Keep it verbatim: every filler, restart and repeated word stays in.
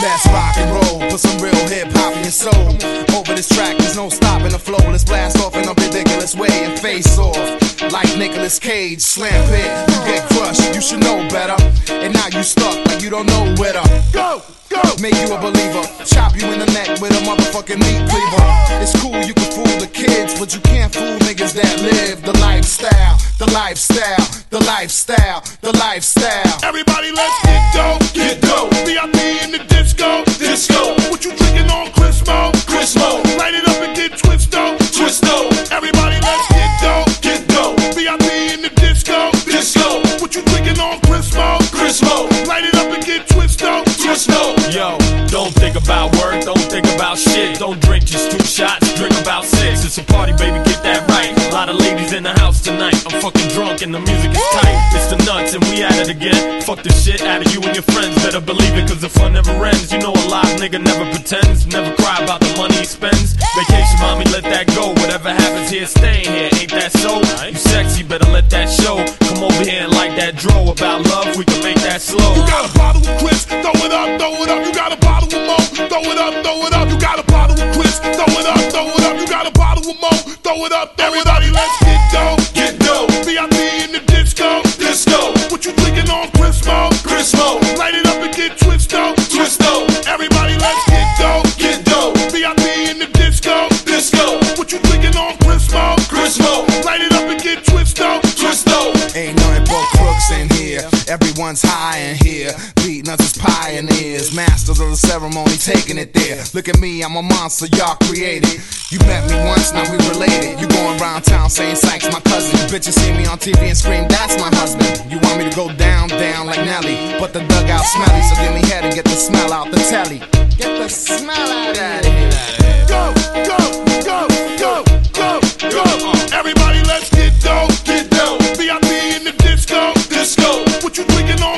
Let's rock and roll, put some real hip hop in your soul. Over this track, there's no stopping the flow. Let's blast off in a ridiculous way and face off like Nicolas Cage. Slam pit, you get crushed, you should know better. And now you stuck like you don't know where to go. Go. Make you a believer, chop you in the neck with a motherfucking meat cleaver. It's cool, you can fool the kids, but you can't fool niggas that live the lifestyle, the lifestyle, the lifestyle, the lifestyle. Everybody, let's get dope, get dope. V I P in the disco, disco. What you drinking on Crismo? Crismo. Light it up and get twisto, twisto. Everybody, let's get dope, get dope. V I P in the disco, disco. What you drinking on Crismo? Crismo. Light it up and get twisto, twisto. Yo, don't think about work, don't think about shit. Don't drink just two shots, drink about six. It's a party, baby, get that right. A lot of ladies in the house tonight. I'm fucking drunk and the music is tight. It's the nuts and we at it again. Fuck the shit out of you and your friends. Better believe it, cause the fun never ends. You know a live nigga never pretends. Never cry about the money he spends. Vacation, mommy, let that go. Whatever happens here, staying here. Ain't that so? You sexy, better let that show. Come over here and like that dro. About love, we can make that slow. You got a bottle of Chris, throw it up, throw it up. You got a bottle of Mo, throw it up, throw it up. You got a bottle of Chris, throw it up, throw it up. You got a bottle of Mo, throw it up. Everybody, let's get dope, get dope. V I P in the disco, disco. What you drinking on Crismo? Crismo. Light it up and get twisto, twisto. Everybody, let's get dope, get dope. V I P in the disco, disco. What you drinking on Crismo? Crismo. Light it up and get twisto, twisto. Ain't nothing but crooks in here. Everyone's high in here. Beating us as pioneers, masters of the ceremony, taking it there. Look at me, I'm a monster y'all created. You met me once, now we related. You going around town saying Sykes my cousin. You bitches see me on T V and scream, that's my husband. You want me to go down, down like Nelly, but the dugout smelly, so give me head and get the smell out the telly. Get the smell out of here. Go, go, go, go, go, go. Everybody, let's get dope, get dope. V I P in the disco, disco. What you drinking on